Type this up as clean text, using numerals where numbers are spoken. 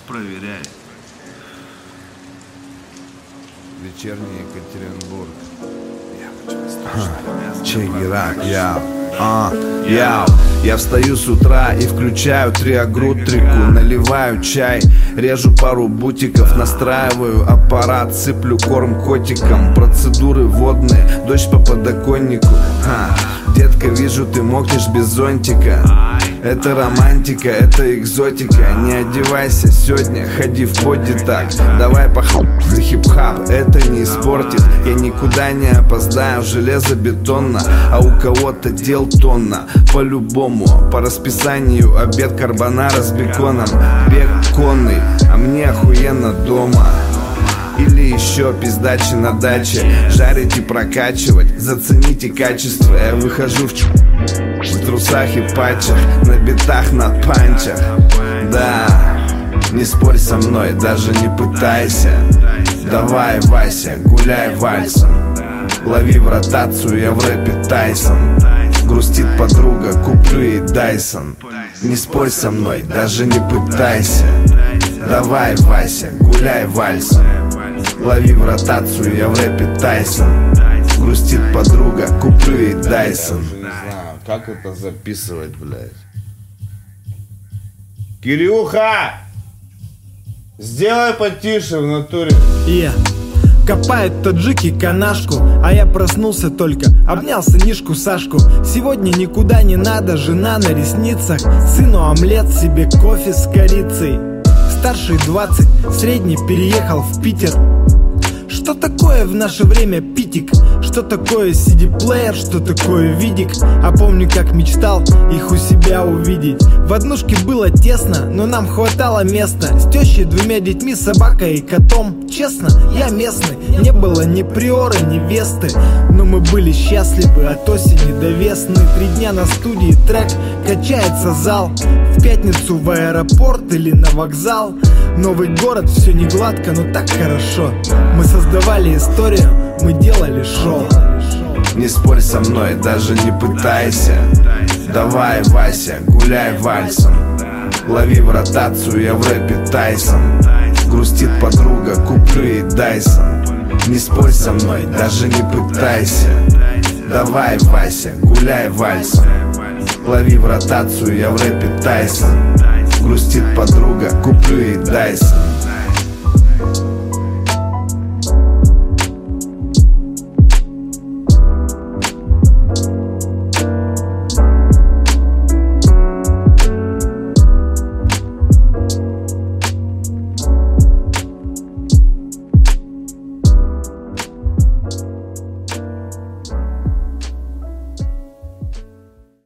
Проверяй. Вечерний Екатеринбург. Check it out, yeah. Я встаю с утра и включаю триагрутрику. Наливаю чай, режу пару бутиков, настраиваю аппарат, сыплю корм котикам. Процедуры водные, дождь по подоконнику. Детка, вижу, ты мокнешь без зонтика. Это романтика, это экзотика. Не одевайся сегодня, ходи в боди так. Давай за хип-хап, это не испортит. Я никуда не опоздаю, железобетонно. А у кого-то дел тонна. По-любому, по расписанию обед карбонара с беконом. Бег конный, а мне охуенно дома. Или еще пиздачи на даче. Жарить и прокачивать, зацените качество. Я выхожу в трусах и патчах, на битах, на панчах. Да, не спорь со мной, даже не пытайся. Давай, Вася, гуляй вальсом. Лови в ротацию, я в рэпе Тайсон. Грустит подруга, куплю ей Дайсон. Не спорь со мной, даже не пытайся. Давай, Вася, гуляй вальсом. Лови в ротацию, я в рэпе Тайсон. Грустит подруга, куплю ей Дайсон. Не знаю, как это записывать, блядь. Кирюха! Сделай потише в натуре. Копают таджики канашку, а я проснулся только, обнял сынишку Сашку. Сегодня никуда не надо, жена на ресницах. Сыну омлет, себе кофе с корицей. Старший 20, средний переехал в Питер. Что такое в наше время питик? Что такое CD-плеер? Что такое видик? А помню, как мечтал их у себя увидеть. В однушке было тесно, но нам хватало места. С тещей, 2 детьми, собакой и котом. Честно, я местный, не было ни приора, ни весты. Но мы были счастливы от осени до весны. 3 дня на студии, трек, качается зал. В пятницу в аэропорт или на вокзал. Новый город, все не гладко, но так хорошо. Мы создавали историю, мы делали шоу. Не спорь со мной, даже не пытайся. Давай, Вася, гуляй вальсом. Лови в ротацию, я в рэпе Тайсон. Грустит подруга, куплю ей Дайсон. Не спорь со мной, даже не пытайся. Давай, Вася, гуляй вальсом. Лови в ротацию, я в рэпе Тайсон. Грустит подруга, куплю ей Дайсон.